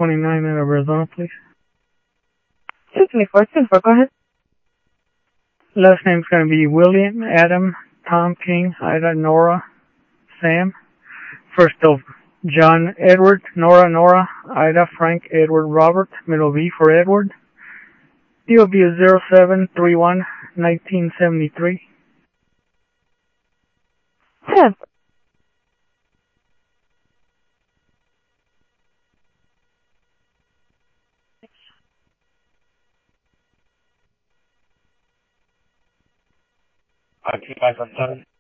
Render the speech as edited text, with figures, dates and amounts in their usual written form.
29 out of Arizona, please. 224, go ahead. Last name's going to be William, Adam, Tom, King, Ida, Nora, Sam. First of John, Edward, Nora, Ida, Frank, Edward, Robert. Middle V for Edward. DOB is 0731 1973. 10. I keep back on 7.